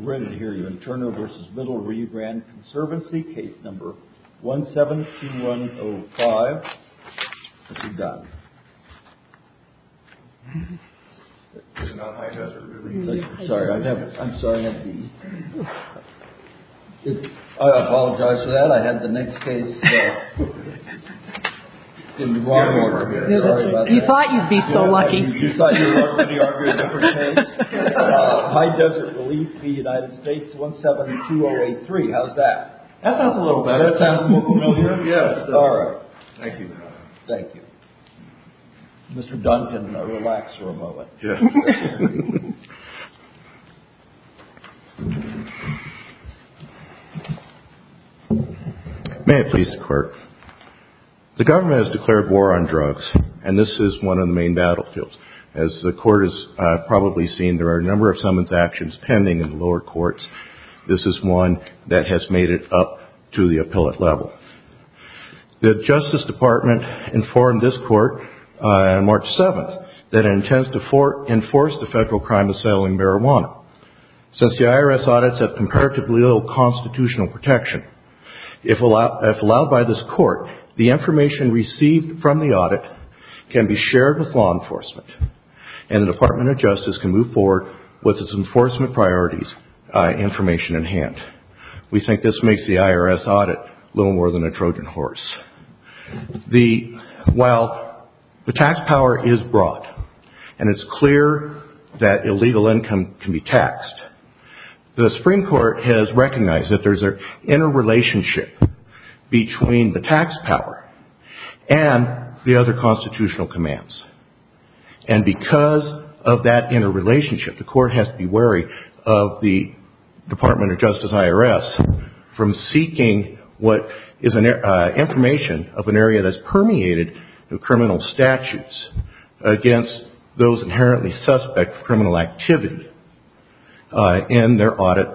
ready to hear you in Turner versus Middle Rio Grande Conservancy, case number 172105. Mr. Dunn. Sorry, I'm sorry. I apologize for that. I had the next case in the wrong order. Sorry about you that. Thought you'd be so lucky. You thought you were going to argue a different case. High Desert Relief v. United States 172083. How's that? That sounds a little better. That sounds more familiar? Yes. All right. Thank you. Thank you. Mr. Dunn can relax for a moment. Yes. May it please the Court. The government has declared war on drugs, and this is one of the main battlefields. As the Court has probably seen, there are a number of summons actions pending in the lower courts. This is one that has made it up to the appellate level. The Justice Department informed this Court on March 7th that it intends to enforce the federal crime of selling marijuana. Since the IRS audits have comparatively little constitutional protection, if allowed by this Court, the information received from the audit can be shared with law enforcement, and the Department of Justice can move forward with its enforcement priorities, information in hand. We think this makes the IRS audit a little more than a Trojan horse. While the tax power is broad, and it's clear that illegal income can be taxed, the Supreme Court has recognized that there's an interrelationship between the tax power and the other constitutional commands. And because of that interrelationship, the Court has to be wary of the Department of Justice, IRS, from seeking what is information of an area that's permeated in criminal statutes against those inherently suspect for criminal activity in their audit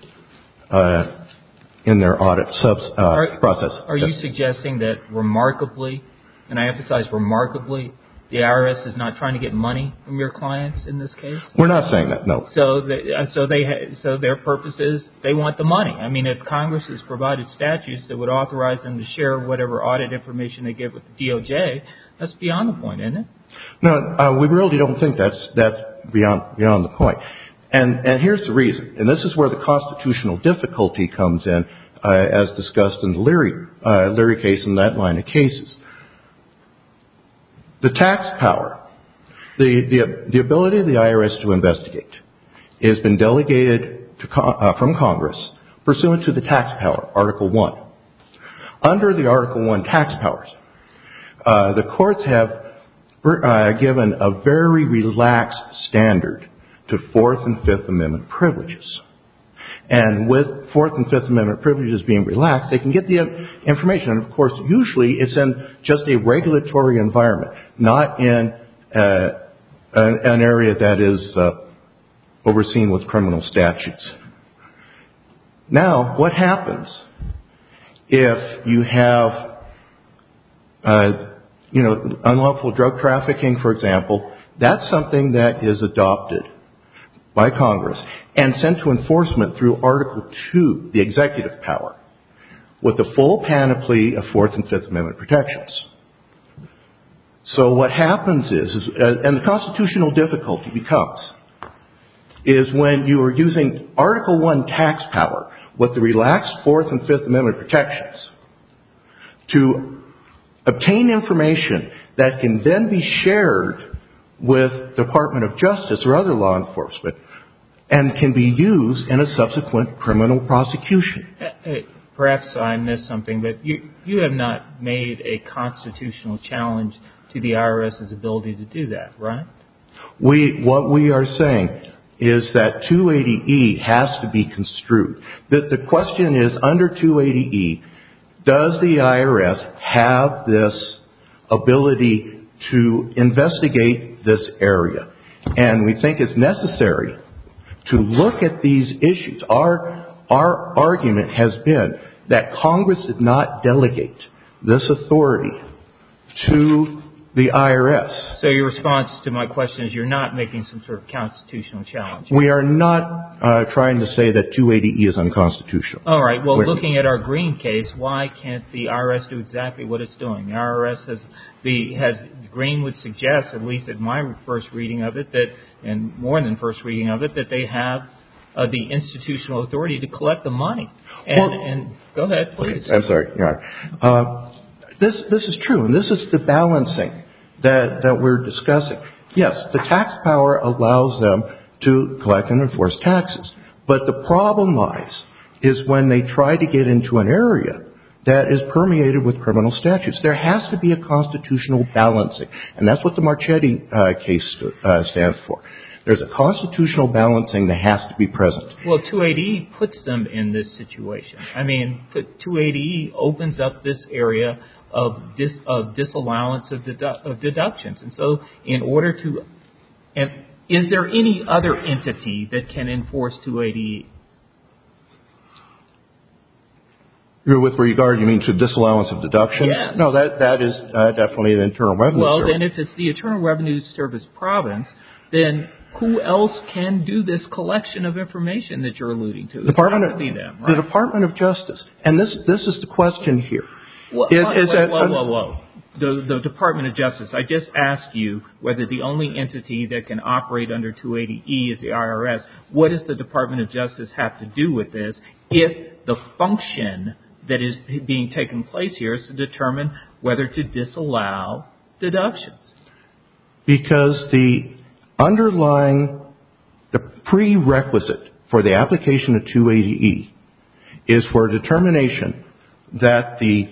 process. Are you suggesting that remarkably, and I emphasize remarkably, the IRS is not trying to get money from your clients in this case? We're not saying that, no. So their purpose is they want the money. I mean, if Congress has provided statutes that would authorize them to share whatever audit information they get with the DOJ, that's beyond the point, isn't it? No, we really don't think that's beyond the point. And here's the reason, and this is where the constitutional difficulty comes in, as discussed in the Leary case and that line of cases. The tax power, the ability of the IRS to investigate, has been delegated from Congress pursuant to the tax power, Article 1. Under the Article 1 tax powers, the courts have given a very relaxed standard to Fourth and Fifth Amendment privileges. And with Fourth and Fifth Amendment privileges being relaxed, they can get the information. And, of course, usually it's in just a regulatory environment, not in an area that is overseen with criminal statutes. Now, what happens if you have, unlawful drug trafficking, for example? That's something that is adopted by Congress and sent to enforcement through Article 2, the executive power, with the full panoply of Fourth and Fifth Amendment protections. So what happens is and the constitutional difficulty is when you are using Article 1 tax power with the relaxed Fourth and Fifth Amendment protections to obtain information that can then be shared with Department of Justice or other law enforcement and can be used in a subsequent criminal prosecution. Perhaps I missed something, but you have not made a constitutional challenge to the IRS's ability to do that, right? What we are saying is that 280E has to be construed. The question is, under 280E, does the IRS have this ability to investigate this area? And we think it's necessary to look at these issues. Our argument has been that Congress did not delegate this authority to the IRS. So your response to my question is you're not making some sort of constitutional challenge. We are not trying to say that 280E is unconstitutional. All right. Well, looking at our Green case, why can't the IRS do exactly what it's doing? The IRS has Green would suggest, at least at my first reading of it, that, and more than first reading of it, that they have the institutional authority to collect the money. And go ahead, please. I'm sorry, Your Honor. This is true, and this is the balancing that we're discussing. Yes, the tax power allows them to collect and enforce taxes, but the problem lies is when they try to get into an area that is permeated with criminal statutes. There has to be a constitutional balancing, and that's what the Marchetti case stands for. There's a constitutional balancing that has to be present. Well, 280E puts them in this situation. I mean, 280E opens up this area of disallowance of deductions. And so in order to – and is there any other entity that can enforce 280E? With regard, you mean to disallowance of deductions? Yes. No, that is definitely an Internal Revenue Service. Well, then if it's the Internal Revenue Service province, then who else can do this collection of information that you're alluding to? It's got to be them, right? The Department of Justice. And this is the question here. Whoa. The Department of Justice. I just asked you whether the only entity that can operate under 280E is the IRS. What does the Department of Justice have to do with this if the function that is being taken place here is to determine whether to disallow deductions? Because the prerequisite for the application of 280E is for a determination that the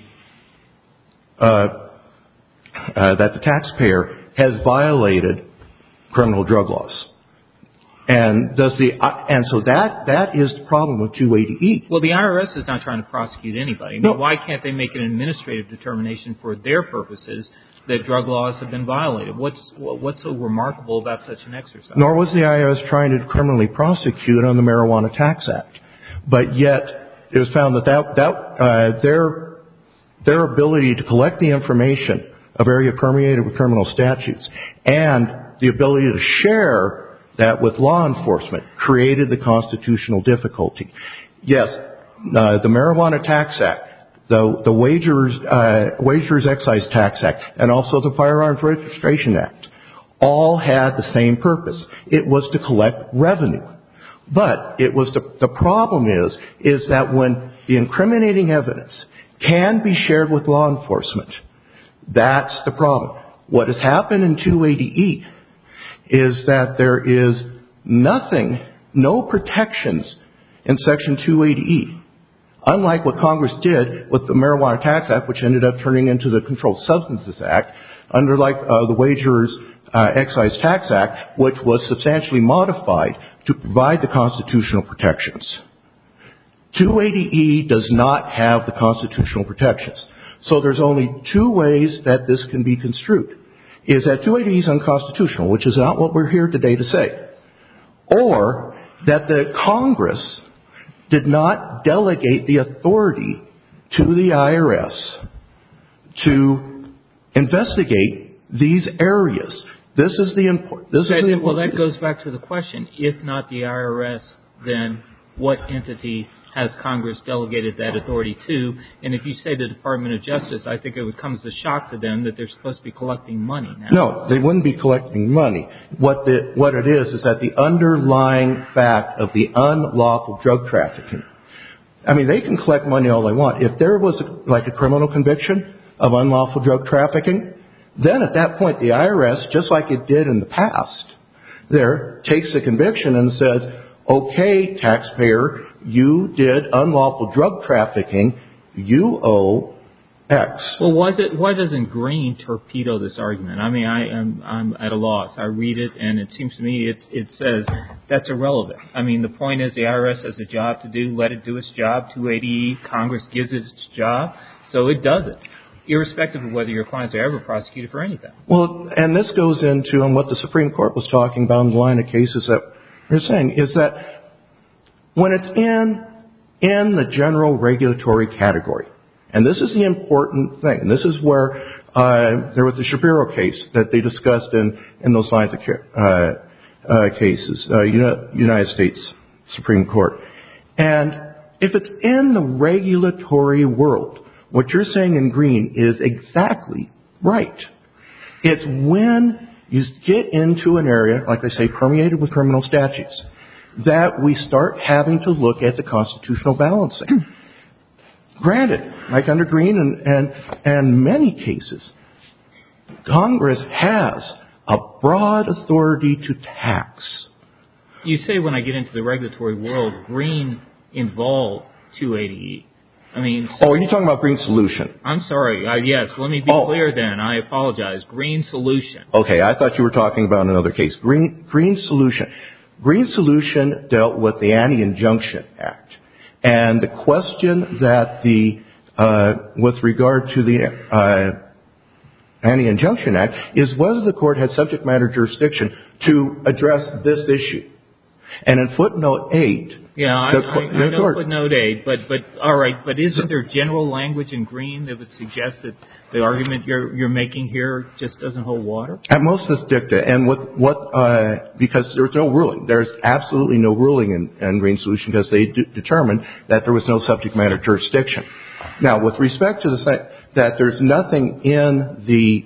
taxpayer has violated criminal drug laws. And so that is the problem with 280E. Well, the IRS is not trying to prosecute anybody. I mean, why can't they make an administrative determination for their purposes that drug laws have been violated? What's so remarkable about such an exercise? Nor was the IRS trying to criminally prosecute on the Marijuana Tax Act. But yet it was found that their ability to collect the information of area permeated with criminal statutes and the ability to share that with law enforcement created the constitutional difficulty. Yes, the Marijuana Tax Act, the Wagers Excise Tax Act, and also the Firearms Registration Act all had the same purpose. It was to collect revenue. But the problem is that when the incriminating evidence can be shared with law enforcement, that's the problem. What has happened in 280E is that there is no protections in Section 280E. Unlike what Congress did with the Marijuana Tax Act, which ended up turning into the Controlled Substances Act, under the Wagers Excise Tax Act, which was substantially modified to provide the constitutional protections. 280E does not have the constitutional protections. So there's only two ways that this can be construed. Is that 280E is unconstitutional, which is not what we're here today to say. Or that the Congress did not delegate the authority to the IRS to investigate these areas. This is the important. Well, that goes back to the question. If not the IRS, then what entity has Congress delegated that authority to? And if you say the Department of Justice, I think it would come as a shock to them that they're supposed to be collecting money now. No, they wouldn't be collecting money. What it is that the underlying fact of the unlawful drug trafficking. I mean, they can collect money all they want. If there was a criminal conviction of unlawful drug trafficking, then at that point the IRS, just like it did in the past, takes the conviction and says, okay, taxpayer, you did unlawful drug trafficking. You owe X. Well, why doesn't Green torpedo this argument? I mean, I'm at a loss. I read it, and it seems to me it says that's irrelevant. I mean, the point is the IRS has a job to do. Let it do its job. 280E, Congress gives it its job, so it does it, irrespective of whether your clients are ever prosecuted for anything. Well, and this goes into what the Supreme Court was talking about in the line of cases that you're saying, is that when it's in the general regulatory category, and this is the important thing, and this is where There was the Shapiro case that they discussed in those lines of cases, United States Supreme Court. And if it's in the regulatory world, what you're saying in Green is exactly right. It's when you get into an area, like they say, permeated with criminal statutes, that we start having to look at the constitutional balancing. Granted, like under Green and many cases, Congress has a broad authority to tax. You say when I get into the regulatory world, Green involved 280E. I mean... So, you're talking about Green Solution. I'm sorry. Yes, let me be clear then. I apologize. Green Solution. Okay, I thought you were talking about another case. Green Solution. Green Solution dealt with the Anti-Injunction Act. And the question that with regard to the Anti-Injunction Act is whether the court had subject matter jurisdiction to address this issue. And in footnote 8... Yeah, I know footnote 8, but all right, but isn't there general language in Green that would suggest that the argument you're making here just doesn't hold water? At most it's dicta, and because there's no ruling. There's absolutely no ruling in Green Solution because they determined that there was no subject matter jurisdiction. Now, with respect to the fact that there's nothing in the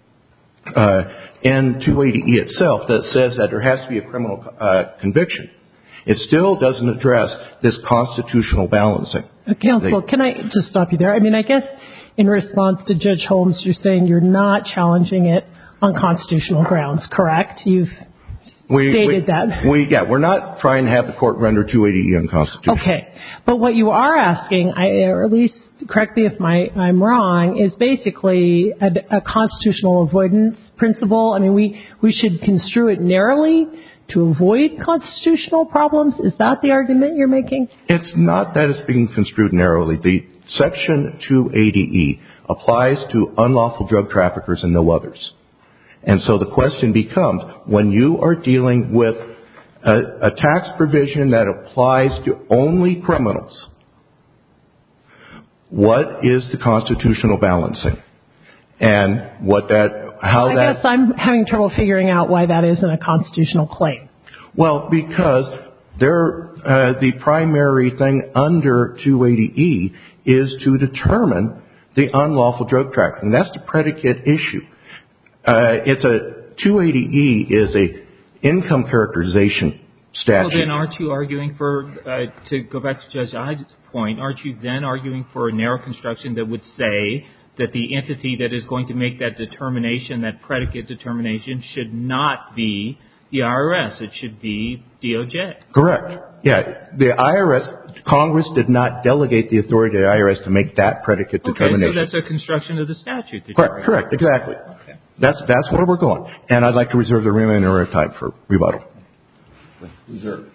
in 280E itself that says that there has to be a criminal conviction, it still doesn't address this constitutional balancing. Counsel, can I just stop you there? I mean, I guess in response to Judge Holmes, you're saying you're not challenging it on constitutional grounds, correct? You've stated that. We're not trying to have the court render 280E unconstitutional. Okay. But what you are asking, or at least correct me if I'm wrong, is basically a constitutional avoidance principle. I mean, we should construe it narrowly to avoid constitutional problems? Is that the argument you're making? It's not that it's being construed narrowly. The Section 280E applies to unlawful drug traffickers and no others. And so the question becomes, when you are dealing with a tax provision that applies to only criminals, what is the constitutional balancing? And I guess I'm having trouble figuring out why that isn't a constitutional claim. Well, because the primary thing under 280E is to determine the unlawful drug trafficking. That's the predicate issue. 280E is a income characterization statute. Well, then aren't you arguing for, to go back to Judge Ides' point, aren't you then arguing for a narrow construction that would say that the entity that is going to make that determination, that predicate determination, should not be the IRS. It should be DOJ. Correct. Yeah. The IRS, Congress did not delegate the authority to the IRS to make that predicate determination. Okay, so that's a construction of the statute. Correct. Exactly. Okay. That's where we're going. And I'd like to reserve the remainder of time for rebuttal. Reserve.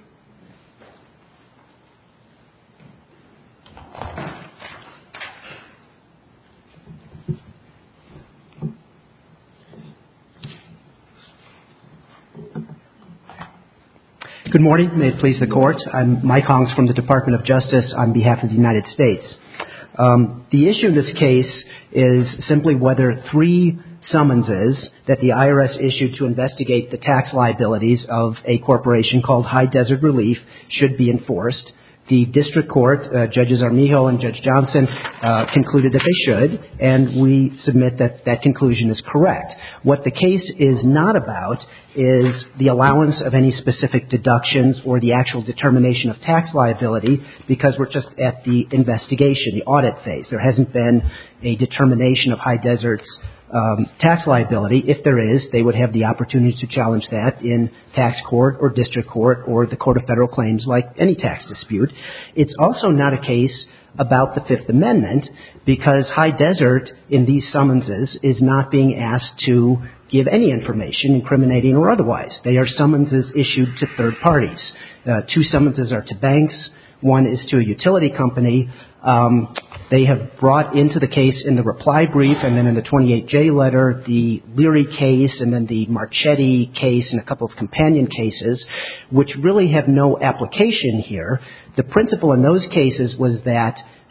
Good morning. May it please the Court. I'm Mike Hongs from the Department of Justice on behalf of the United States. The issue in this case is simply whether 3 summonses that the IRS issued to investigate the tax liabilities of a corporation called High Desert Relief should be enforced. The district court, Judges Armijo and Judge Johnson, concluded that they should, and we submit that that conclusion is correct. What the case is not about is the allowance of any specific deductions or the actual determination of tax liability, because we're just at the investigation, the audit phase. There hasn't been a determination of High Desert's tax liability. If there is, they would have the opportunity to challenge that in tax court or district court or the Court of Federal Claims like any tax dispute. It's also not a case about the Fifth Amendment, because High Desert in these summonses is not being asked to give any information, incriminating or otherwise. They are summonses issued to third parties. 2 summonses are to banks. 1 is to a utility company. They have brought into the case in the reply brief and then in the 28J letter the Leary case and then the Marchetti case and a couple of companion cases, which really have no application here. The principle in those cases was that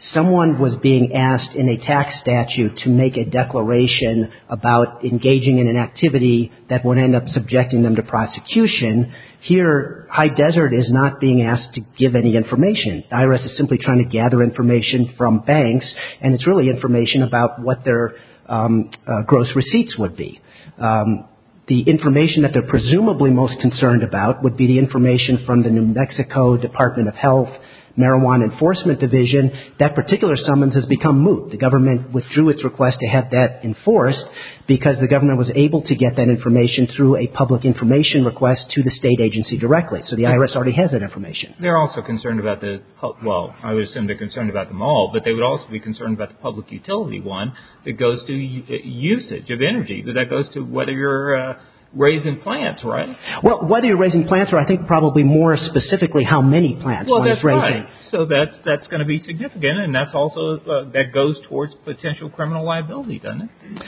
someone was being asked in a tax statute to make a declaration about engaging in an activity that would end up subjecting them to prosecution. Here, High Desert is not being asked to give any information. The IRS is simply trying to gather information from banks, and it's really information about what their gross receipts would be. The information that they're presumably most concerned about would be the information from the New Mexico Department of Health Marijuana Enforcement Division. That particular summons has become moot. The government withdrew its request to have that enforced because the government was able to get that information through a public information request to the state agency directly. So the IRS already has that information. They're also concerned about I would assume they're concerned about them all, but they would also be concerned about the public utility one that goes to usage of energy. That goes to whether you're raising plants, right? Well, whether you're raising plants or I think probably more specifically how many plants one is raising. Right. So that's going to be significant, and that's also that goes towards potential criminal liability, doesn't it?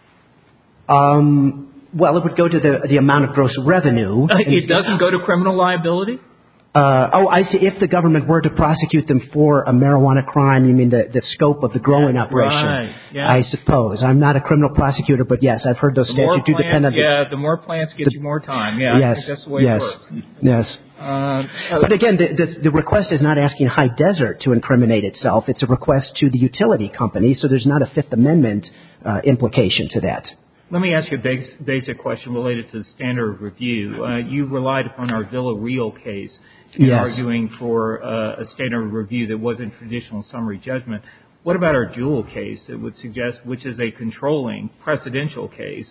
Well, it would go to the amount of gross revenue. It doesn't go to criminal liability? I see. If the government were to prosecute them for a marijuana crime, you mean the scope of the growing operation? Right. Yeah. I suppose. I'm not a criminal prosecutor, but yes, I've heard those statutes do depend on. The more plants get you more time. Yeah, yes, I think that's the way it works. Yes. But again, the request is not asking High Desert to incriminate itself. It's a request to the utility company, so there's not a Fifth Amendment implication to that. Let me ask you a basic question related to the standard of review. You relied upon our Villarreal case in arguing for a standard of review that wasn't traditional summary judgment. What about our Jewell case that would suggest, which is a controlling precedential case,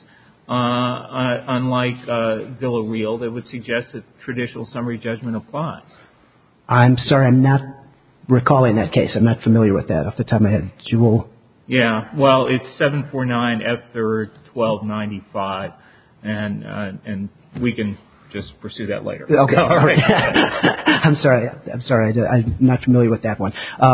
unlike Villarreal, that would suggest that traditional summary judgment applies? I'm sorry, I'm not recalling that case. I'm not familiar with that off the top of my head. Jewell. Yeah, well, it's 749 F3rd 1295, and we can just pursue that later. Okay, all right. I'm sorry. I'm not familiar with that one.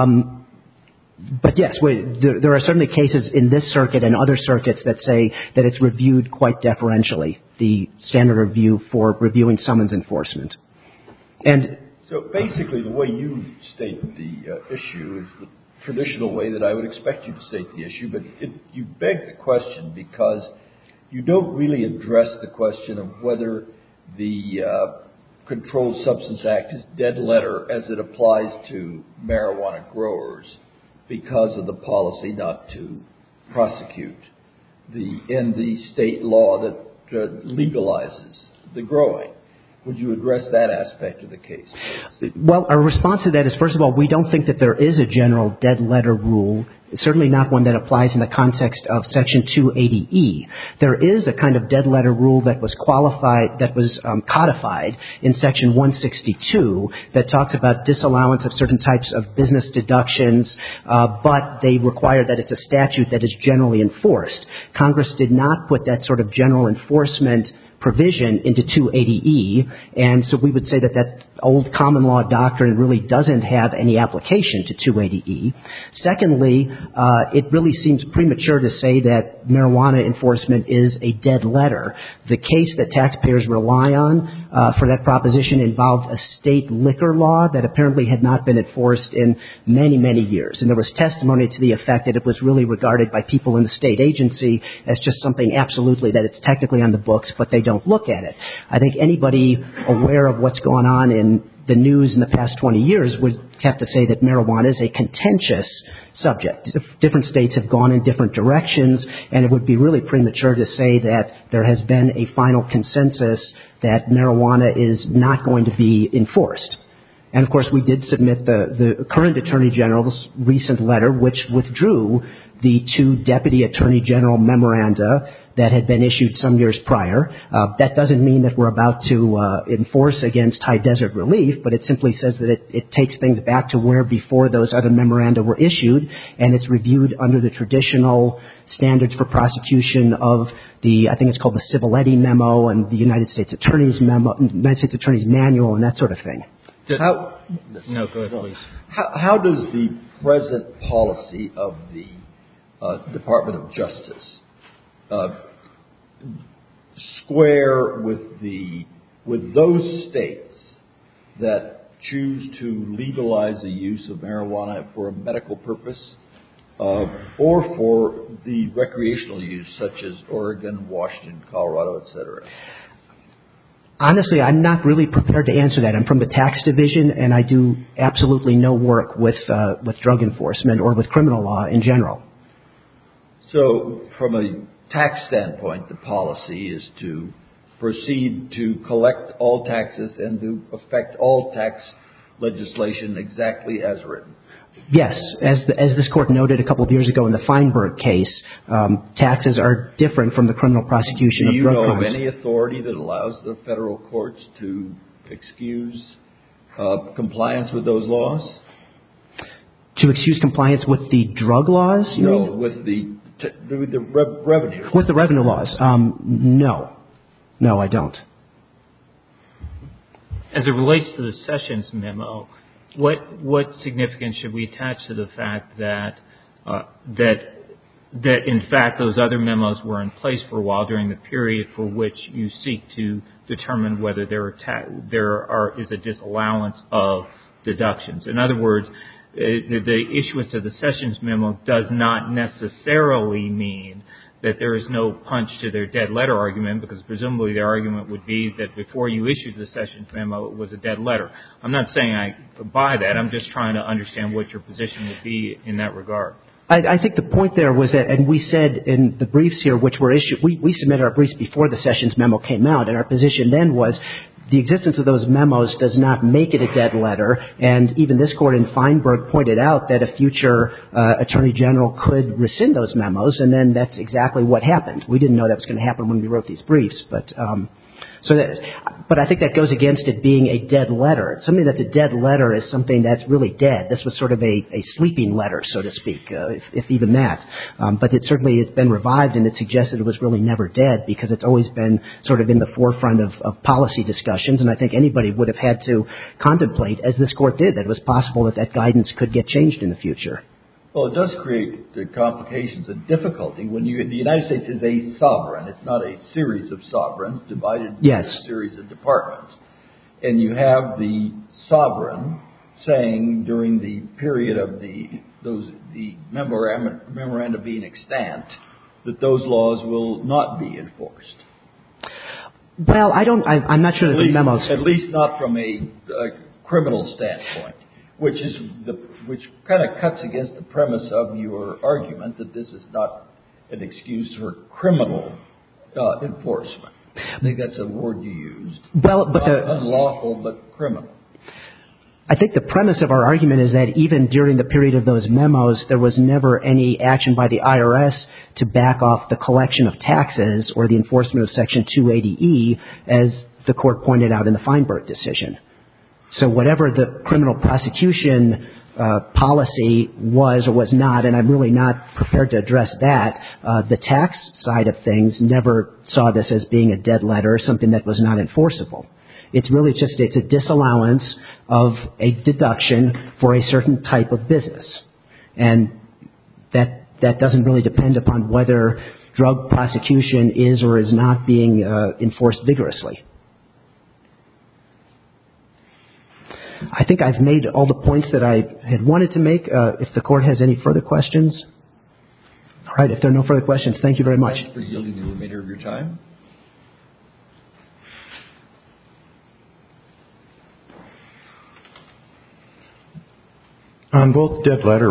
But yes, there are certainly cases in this circuit and other circuits that say that it's reviewed quite deferentially, the standard review for reviewing summons enforcement. And so basically the way you state the issue is the traditional way that I would expect you to state the issue, but you beg the question because you don't really address the question of whether the Controlled Substance Act is dead letter as it applies to marijuana growers because of the policy not to prosecute in the state law that legalizes the growing. Would you address that aspect of the case? Well, our response to that is, first of all, we don't think that there is a general dead letter rule, certainly not one that applies in the context of Section 280E. There is a kind of dead letter rule that was codified in Section 162 that talks about disallowance of certain types of business deductions, but they require that it's a statute that is generally enforced. Congress did not put that sort of general enforcement provision into 280E, and so we would say that old common law doctrine really doesn't have any application to 280E. Secondly, it really seems premature to say that marijuana enforcement is a dead letter. The case that taxpayers rely on for that proposition involved a state liquor law that apparently had not been enforced in many, many years. And there was testimony to the effect that it was really regarded by people in the state agency as just something absolutely that it's technically on the books, but they don't look at it. I think anybody aware of what's going on in the news in the past 20 years would have to say that marijuana is a contentious subject. Different states have gone in different directions, and it would be really premature to say that there has been a final consensus that marijuana is not going to be enforced. And, of course, we did submit the current Attorney General's recent letter, which withdrew the 2 Deputy Attorney General memoranda that had been issued some years prior. That doesn't mean that we're about to enforce against High Desert Relief, but it simply says that it takes things back to where before those other memoranda were issued, and it's reviewed under the traditional standards for prosecution of I think it's called the Civiletti Memo and the United States Attorney's Manual and that sort of thing. No, go ahead, please. How does the present policy of the Department of Justice square with those states that choose to legalize the use of marijuana for a medical purpose or for the recreational use, such as Oregon, Washington, Colorado, etc.? Honestly, I'm not really prepared to answer that. I'm from the tax division, and I do absolutely no work with drug enforcement or with criminal law in general. So from a tax standpoint, the policy is to proceed to collect all taxes and to affect all tax legislation exactly as written. Yes, as this court noted a couple of years ago in the Feinberg case, taxes are different from the criminal prosecution of drug crimes. Do you know of any authority that allows the federal courts to excuse compliance with those laws? To excuse compliance with the drug laws? No, with the revenue. With the revenue laws? No, I don't. As it relates to the Sessions memo, what significance should we attach to the fact that in fact those other memos were in place for a while during the period for which you seek to determine whether there is a disallowance of deductions? In other words, the issuance of the Sessions memo does not necessarily mean that there is no punch to their dead letter argument, because presumably their argument would be that before you issued the Sessions memo, it was a dead letter. I'm not saying I buy that. I'm just trying to understand what your position would be in that regard. I think the point there was that, and we said in the briefs here, which were issued, we submitted our briefs before the Sessions memo came out, and our position then was the existence of those memos does not make it a dead letter, and even this court in Feinberg pointed out that a future attorney general could rescind those memos, and then that's exactly what happened. We didn't know that was going to happen when we wrote these briefs, but I think that goes against it being a dead letter. Something that's a dead letter is something that's really dead. This was sort of a sleeping letter, so to speak, if even that. But it certainly has been revived, and it suggested it was really never dead because it's always been sort of in the forefront of policy discussions. And I think anybody would have had to contemplate, as this court did, that it was possible that guidance could get changed in the future. Well, it does create the complications and difficulty when the United States is a sovereign. It's not a series of sovereigns divided into a series of departments. And you have the sovereign saying during the period of the memoranda being extant that those laws will not be enforced. Well, I'm not sure that the memos... At least not from a criminal standpoint, which kind of cuts against the premise of your argument that this is not an excuse for criminal enforcement. I think that's a word you used. Well, but not unlawful, but criminal. I think the premise of our argument is that even during the period of those memos, there was never any action by the IRS to back off the collection of taxes or the enforcement of Section 280E, as the court pointed out in the Feinberg decision. So whatever the criminal prosecution policy was or was not, and I'm really not prepared to address that, the tax side of things never saw this as being a dead letter, something that was not enforceable. It's really just it's a disallowance of a deduction for a certain type of business. And that doesn't really depend upon whether drug prosecution is or is not being enforced vigorously. I think I've made all the points that I had wanted to make. If the court has any further questions. All right, if there are no further questions, thank you very much. Thanks for yielding the remainder of your time. On both dead letter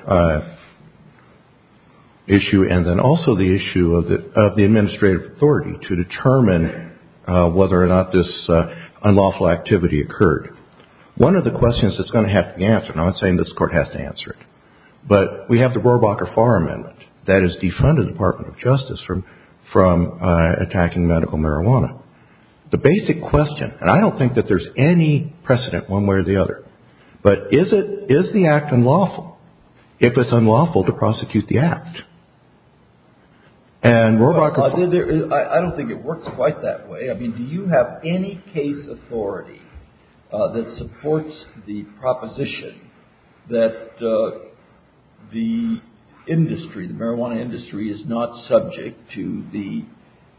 issue and then also the issue of the administrative authority to determine whether or not this unlawful activity occurred. One of the questions that's going to have to be answered, and I'm not saying this court has to answer it, but we have the Rohrabacher-Farr Amendment that has defunded the Department of Justice from attacking medical marijuana. The basic question, and I don't think that there's any precedent one way or the other, but is the act unlawful if it's unlawful to prosecute the act? And Rohrabacher... I don't think it works quite that way. I mean, do you have any case authority that supports the proposition that the industry, the marijuana industry, is not subject to the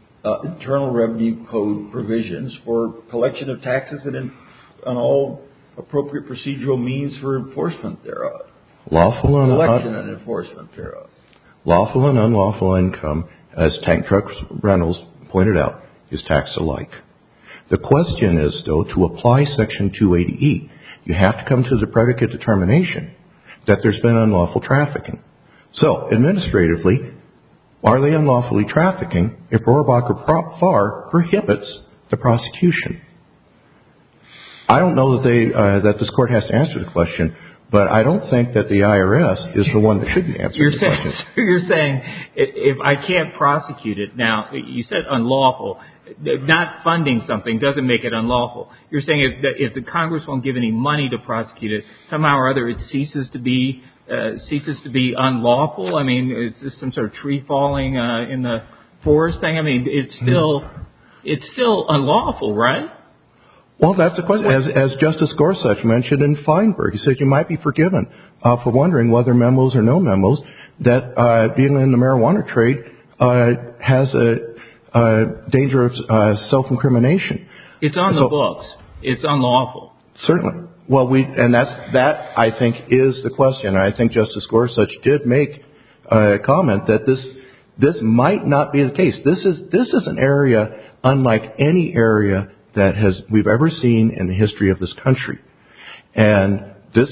Internal Revenue Code provisions for collection of taxes and on all appropriate procedural means for enforcement thereof. Lawful and Collection and enforcement thereof. Lawful and unlawful income, as Tank Truck Rentals pointed out, is taxed alike. The question is, though, to apply Section 280E, you have to come to the predicate determination that there's been unlawful trafficking. So, administratively, are they unlawfully trafficking if Rohrabacher-Farr prohibits the prosecution? I don't know that this court has to answer the question, but I don't think that the IRS is the one that should be answering the question. You're saying if I can't prosecute it, now, you said unlawful. Not funding something doesn't make it unlawful. You're saying if the Congress won't give any money to prosecute it, somehow or other it ceases to be unlawful? I mean, is this some sort of tree falling in the forest thing? I mean, it's still unlawful, right? Well, that's the question. As Justice Gorsuch mentioned in Feinberg, he said you might be forgiven for wondering whether memos or no memos that being in the marijuana trade has a danger of self-incrimination. It's on the books. It's unlawful. Certainly. Well, that I think is the question. I think Justice Gorsuch did make a comment that this might not be the case. This is an area unlike any area that we've ever seen in the history of this country. And this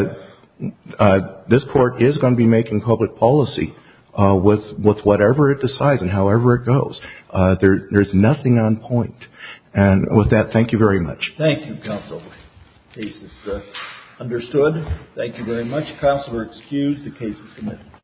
court is going to be making public policy with whatever it decides and however it goes. There's nothing on point. And with that, thank you very much. Thank you, counsel. Case is understood. Thank you very much. Counsel are excused. The case is submitted.